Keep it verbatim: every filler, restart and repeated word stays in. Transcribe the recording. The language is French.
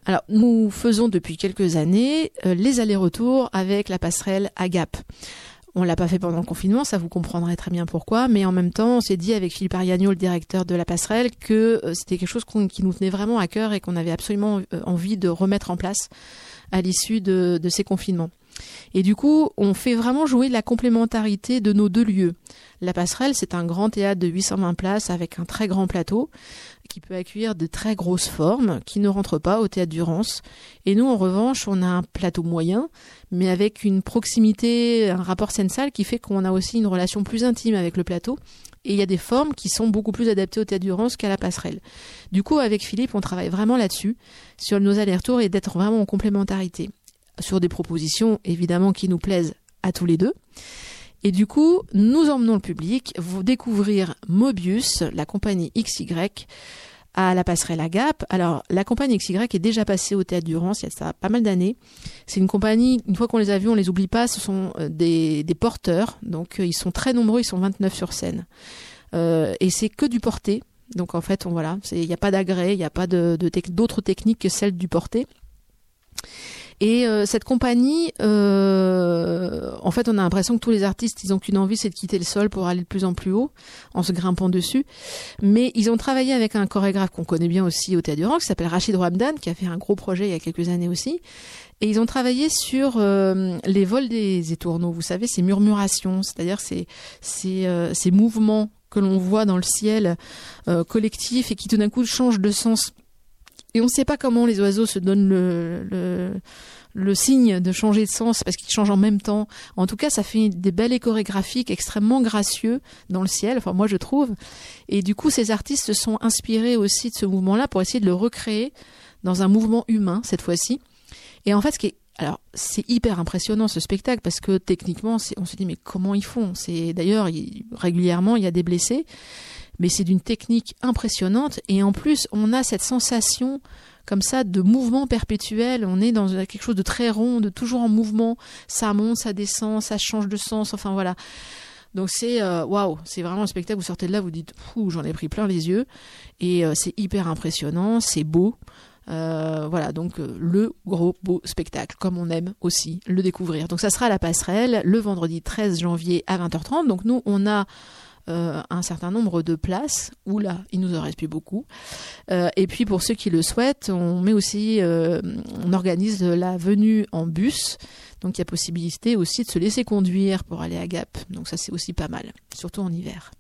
Alors, nous faisons depuis quelques années euh, les allers-retours avec la passerelle à Gap. On l'a pas fait pendant le confinement, ça vous comprendrez très bien pourquoi, mais en même temps, on s'est dit avec Philippe Ariagno, le directeur de la passerelle, que euh, c'était quelque chose qu'on, qui nous tenait vraiment à cœur et qu'on avait absolument euh, envie de remettre en place à l'issue de, de ces confinements. Et du coup, on fait vraiment jouer la complémentarité de nos deux lieux. La passerelle, c'est un grand théâtre de huit cent vingt places avec un très grand plateau qui peut accueillir de très grosses formes qui ne rentrent pas au théâtre du Rance. Et nous, en revanche, on a un plateau moyen, mais avec une proximité, un rapport scène-salle qui fait qu'on a aussi une relation plus intime avec le plateau. Et il y a des formes qui sont beaucoup plus adaptées au théâtre du Rance qu'à la passerelle. Du coup, avec Philippe, on travaille vraiment là-dessus, sur nos allers-retours et d'être vraiment en complémentarité. Sur des propositions, évidemment, qui nous plaisent à tous les deux. Et du coup, nous emmenons le public vous découvrir Mobius, la compagnie X Y, à la passerelle à Gap. Alors, la compagnie X Y est déjà passée au Théâtre du Rance il y a ça pas mal d'années. C'est une compagnie, une fois qu'on les a vus, on les oublie pas, ce sont des, des porteurs. Donc, ils sont très nombreux, ils sont vingt-neuf sur scène. Euh, et c'est que du porté. Donc, en fait, on, voilà, il n'y a pas d'agrès, il n'y a pas de, de tec- d'autres techniques que celles du porté. Et euh, cette compagnie, euh, en fait, on a l'impression que tous les artistes, ils ont qu'une envie, c'est de quitter le sol pour aller de plus en plus haut, en se grimpant dessus. Mais ils ont travaillé avec un chorégraphe qu'on connaît bien aussi au Théâtre du Rance, qui s'appelle Rachid Rouhamdan, qui a fait un gros projet il y a quelques années aussi. Et ils ont travaillé sur euh, les vols des étourneaux. Vous savez, ces murmurations, c'est-à-dire ces, ces, euh, ces mouvements que l'on voit dans le ciel euh, collectif et qui tout d'un coup changent de sens. Et on ne sait pas comment les oiseaux se donnent le, le, le signe de changer de sens parce qu'ils changent en même temps. En tout cas, ça fait des ballets chorégraphiques extrêmement gracieux dans le ciel, enfin moi je trouve. Et du coup, ces artistes se sont inspirés aussi de ce mouvement-là pour essayer de le recréer dans un mouvement humain cette fois-ci. Et en fait, ce qui est alors, c'est hyper impressionnant ce spectacle parce que techniquement, c'est, on se dit mais comment ils font ? C'est d'ailleurs il, régulièrement il y a des blessés. Mais c'est d'une technique impressionnante et en plus on a cette sensation comme ça de mouvement perpétuel, on est dans quelque chose de très rond, de toujours en mouvement, ça monte, ça descend, ça change de sens, enfin voilà. Donc c'est waouh, wow, c'est vraiment un spectacle, vous sortez de là, vous dites fou, j'en ai pris plein les yeux et euh, c'est hyper impressionnant, c'est beau. Euh, voilà, donc euh, le gros beau spectacle, comme on aime aussi le découvrir. Donc ça sera à la passerelle le vendredi treize janvier à vingt heures trente. Donc nous on a Euh, un certain nombre de places, où là, il nous en reste plus beaucoup. Euh, et puis pour ceux qui le souhaitent, on met aussi, euh, on organise la venue en bus. Donc il y a possibilité aussi de se laisser conduire pour aller à Gap. Donc ça c'est aussi pas mal, surtout en hiver.